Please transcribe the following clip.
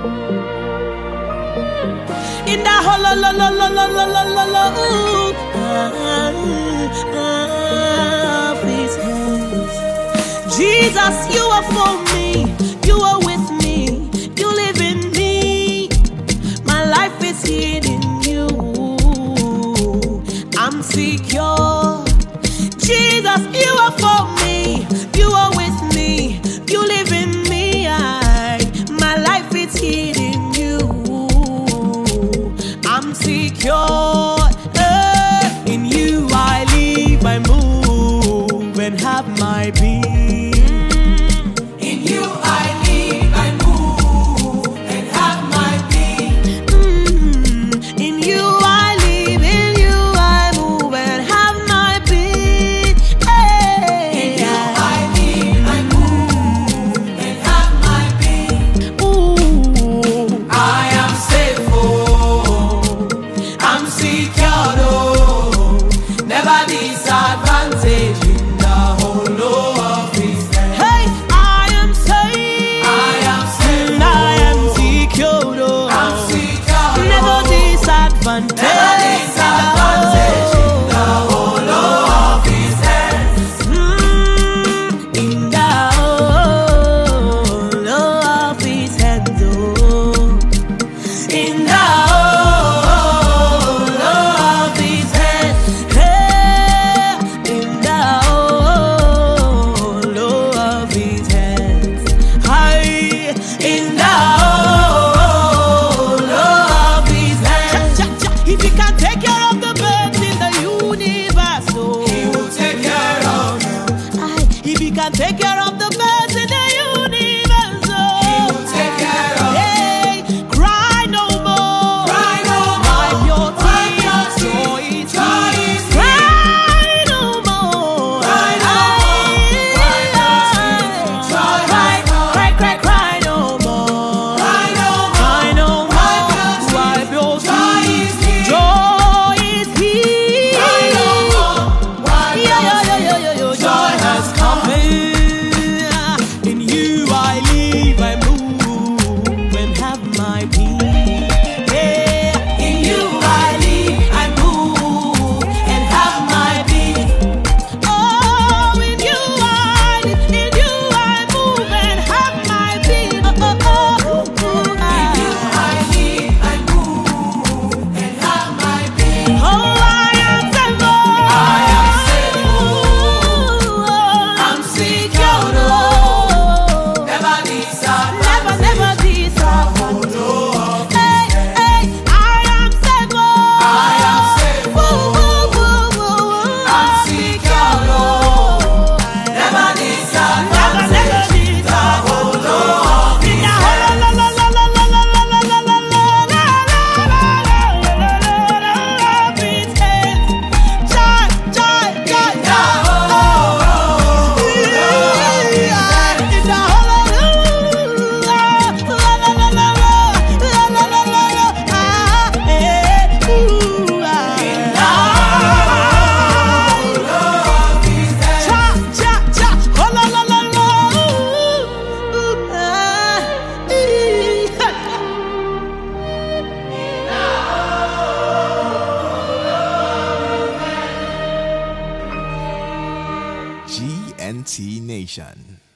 In the whole of His hands. Jesus, you are for me, you are with me, you live in me. My life is hid in you. I'm secure. Jesus, you are for me, you are with me, you live in me. My life is hid in you. I'm secure. In you I live, I move, and have my being. In you I live, I move, and have my being. In you I live, in you I move, and have my being. In you I live, I move, and have my being. Ooh. I am safe, oh, I'm secure, oh, never disadvantage in the whole of His hand. Hey, I am safe. I am safe, I am secure. I'm secure, Never disadvantage. never disadvantage in the whole of His hands. In the whole of His hands, oh. In the whole of His hands, hey. In the whole of His hands, hi. In the whole of His hands. If He can take care of the birds in the universe, oh. He will take care of you. If He can take care of the birds in the universe, oh. He will take care of you. Hey, cry no more. Cry no Wipe more. your Wipe your tears. tears. Joy is Joy here. is Cry no more. Cry no more. Wipe your tears. Joy is Cry, here. cry, cry, cry no more. Cry no more. Cry no Wipe your more. tears. Wipe your Joy tears. is here. Joy is here. Cry no more. Wipe Yeah, your yeah, yeah, tears. yeah, yeah, yeah. Joy Joy has has come. come. In you I live, I move, and have my being. Yeah. In you I live, I move, and have my being. Oh, in you I live, in you I move, and have my being. Oh, oh, oh, oh, In you I live, I move, and have my being. Oh, I am safe. I am safe, I'm secure, oh, never disadvantage. Never disadvantage. Hey, hey, I am safe. I am safe, I'm secure, oh, never disadvantage. The whole of His hands. GNT Nation.